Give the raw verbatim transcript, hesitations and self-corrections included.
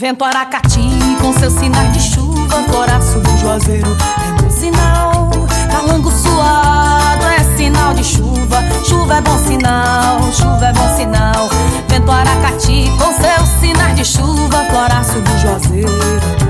Vento Aracati com seus sinais de chuva, floraço do Juazeiro é bom sinal. Calango suado é sinal de chuva, chuva é bom sinal, chuva é bom sinal. Vento Aracati com seus sinais de chuva, floraço do Juazeiro